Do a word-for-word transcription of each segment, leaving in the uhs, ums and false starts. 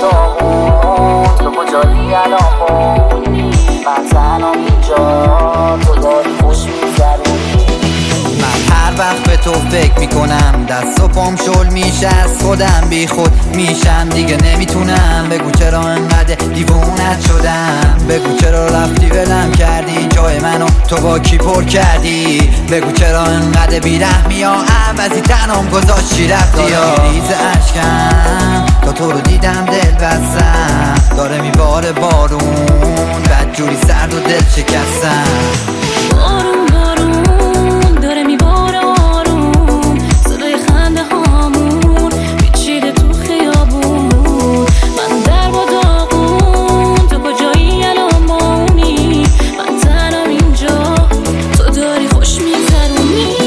داغون تو کجایی الان من تنها اینجا تو داری خوش میگذرونی. من هر وقت به تو فکر میکنم دست و پام شل میشه از خودم، بی خود میشم دیگه نمیتونم. بگو چرا انقدر دیوونت شدم، بگو چرا رفتی ولم کردی جای منو تو با کی پر کردی. بگو چرا انقدر بیرحمی یا عوضی تنم گذاشتی رفتی. یا ریز اشکم تا تو رو دیدم دل بستم، داره میباره بارون بدجوری سرد و دل شکستم. بارون بارون داره میباره آروم، صدای خنده هامون پیچیده تو خیابون. من در با داغون تو کجایی الان ماونی، من تنم اینجا تو داری خوش میگذرونی.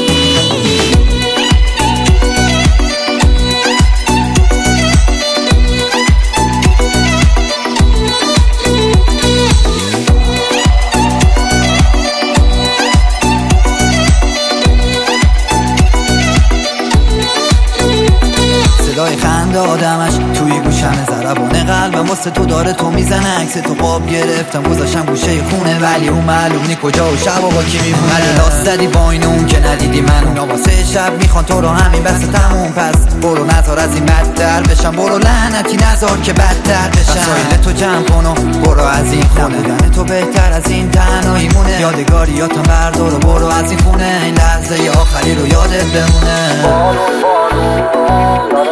صدای خنده آدمش توی گوشم ضربان قلبم واسه تو داره تو میزنه. عکس تو قاب گرفتم گذاشتم گوشه خونه، ولی اون معلوم نی کجا و شب و با کی میمونه. لاست زدی با این اون که ندیدی من، اونا واسه شب میخوان تو رو همین بسته تموم. پس برو نذار از این بدتر بشم، برو لعنتی نذار که بدتر بشم. وسایل تو جمع کن و برو از این خونه، بودن تو بهتر از این تنهایی مونه. یادگاریاتم بردار و برو از این خونه، این لحظه آخری رو یادت بمونه. بارون بارون